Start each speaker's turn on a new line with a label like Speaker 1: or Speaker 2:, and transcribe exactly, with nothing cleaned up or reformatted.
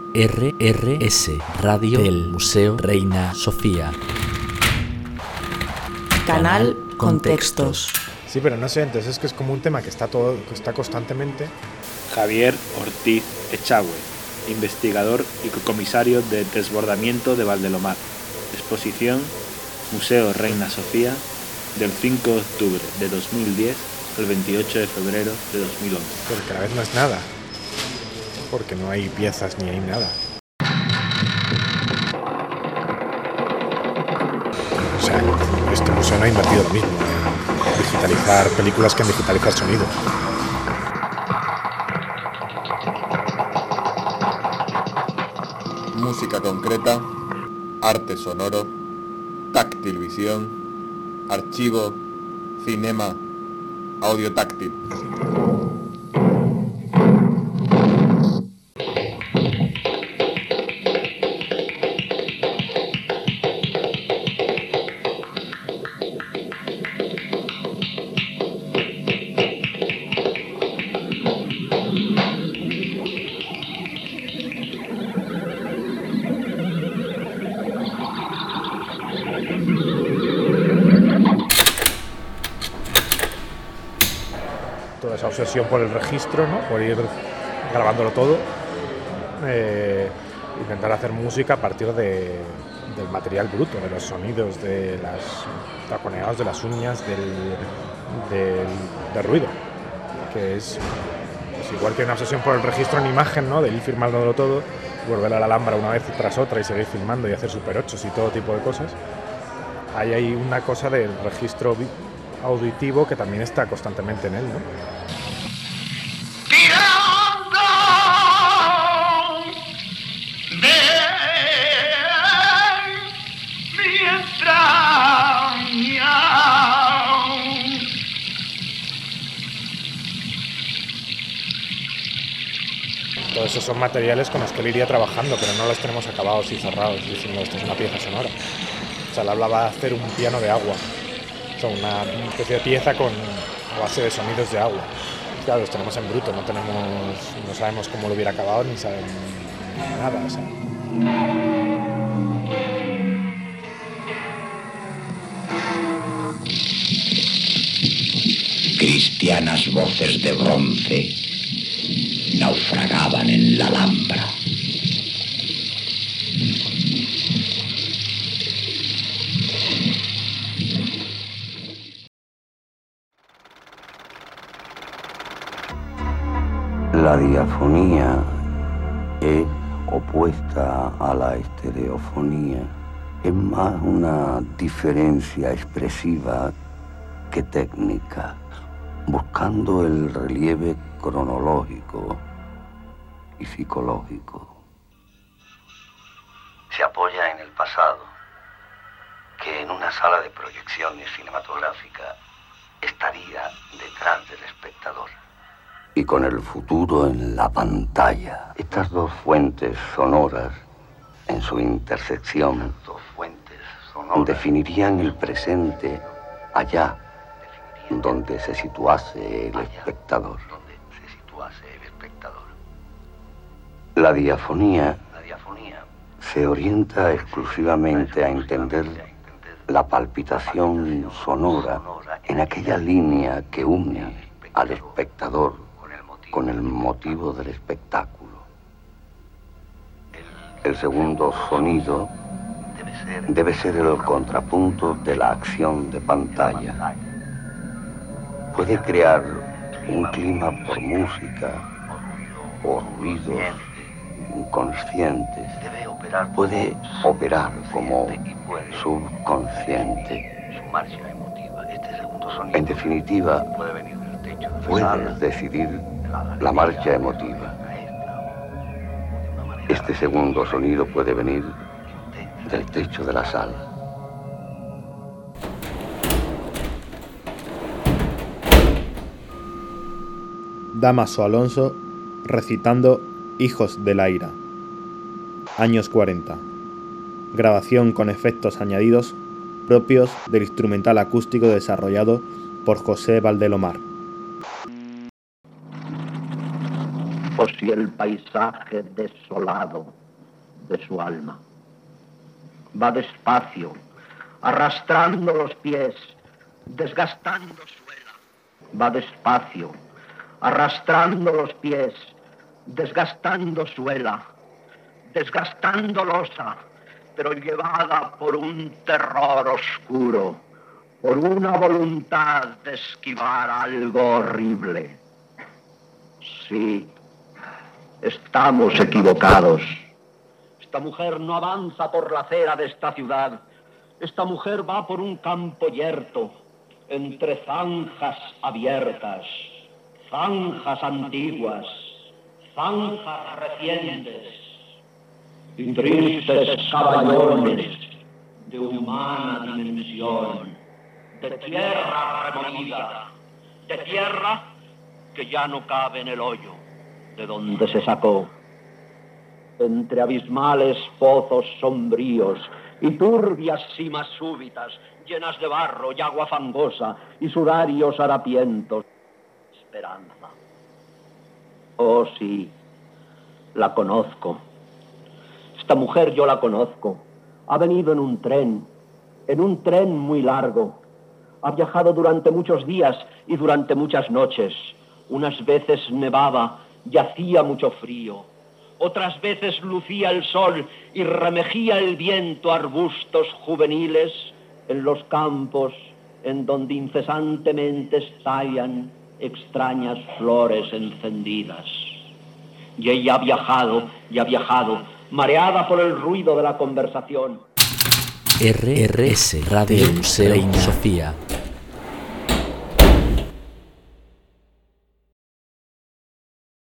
Speaker 1: R R S, Radio del Museo Reina Sofía. Canal Contextos.
Speaker 2: Sí, pero no sé, entonces es que es como un tema que está todo, que está constantemente.
Speaker 3: Javier Ortiz Echagüe, investigador y comisario de desbordamiento de Valdelomar. Exposición Museo Reina Sofía, del cinco de octubre de dos mil diez al veintiocho de febrero de dos mil once.
Speaker 2: Pero que a la vez no es nada, porque no hay piezas ni hay nada. O sea, este museo no ha invertido lo mismo en digitalizar películas que en digitalizar sonido.
Speaker 4: Música concreta, arte sonoro, táctil visión, archivo, cinema, audio táctil.
Speaker 2: Toda esa obsesión por el registro, ¿no? Por ir grabándolo todo, eh, intentar hacer música a partir de, del material bruto, de los sonidos, de las taconeados de las uñas, del, del, del ruido, que es, es igual que una obsesión por el registro en imagen, ¿no? De ir filmándolo todo, volver a la Alhambra una vez tras otra y seguir filmando y hacer super ochos y todo tipo de cosas. Ahí hay una cosa del registro auditivo que también está constantemente en él, ¿no? Todos esos son materiales con los que él iría trabajando, pero no los tenemos acabados y cerrados, diciendo esto es una pieza sonora. O sea, él hablaba de hacer un piano de agua. O sea, una especie de pieza con base de sonidos de agua. Claro, los tenemos en bruto, no tenemos, no sabemos cómo lo hubiera acabado ni saben nada. O sea.
Speaker 5: Cristianas voces de bronce naufragaban en la Alhambra.
Speaker 6: La diafonía es opuesta a la estereofonía. Es más una diferencia expresiva que técnica, buscando el relieve cronológico y psicológico. Se apoya en el pasado, que en una sala de proyecciones cinematográficas estaría detrás del espectador. Y con el futuro en la pantalla. Estas dos fuentes sonoras, en su intersección, dos fuentes sonoras, definirían el presente allá donde se situase el espectador. La diafonía se orienta exclusivamente a entender la palpitación sonora en aquella línea que une al espectador con el motivo del espectáculo. El segundo sonido debe ser el contrapunto de la acción de pantalla. Puede crear un clima por música o ruidos inconscientes. Puede operar como subconsciente. En definitiva, puedes decidir la marcha emotiva. Este segundo sonido puede venir del techo de la sala.
Speaker 7: Dámaso Alonso recitando Hijos de la Ira. Años cuarenta. Grabación con efectos añadidos propios del instrumental acústico desarrollado por José Valdelomar.
Speaker 5: O si el paisaje desolado
Speaker 6: de su alma. Va despacio, arrastrando los pies, desgastando suela. Va despacio, arrastrando los pies, desgastando suela, desgastando losa, pero llevada por un terror oscuro, por una voluntad de esquivar algo horrible. Sí, estamos equivocados. Esta mujer no avanza por la acera de esta ciudad. Esta mujer va por un campo yerto, entre zanjas abiertas, zanjas antiguas, zanjas recientes y tristes caballones de humana dimensión, de tierra removida, de tierra que ya no cabe en el hoyo de donde se sacó. Entre abismales pozos sombríos y turbias cimas súbitas, llenas de barro y agua fangosa y sudarios harapientos. Esperanza. Oh, sí, la conozco. Esta mujer yo la conozco. Ha venido en un tren, en un tren muy largo. Ha viajado durante muchos días y durante muchas noches. Unas veces nevaba y hacía mucho frío. Otras veces lucía el sol y remejía el viento arbustos juveniles en los campos en donde incesantemente estallan extrañas flores encendidas. Y ella ha viajado y ha viajado, mareada por el ruido de la conversación.
Speaker 1: R R S Radio Museo Reina Sofía.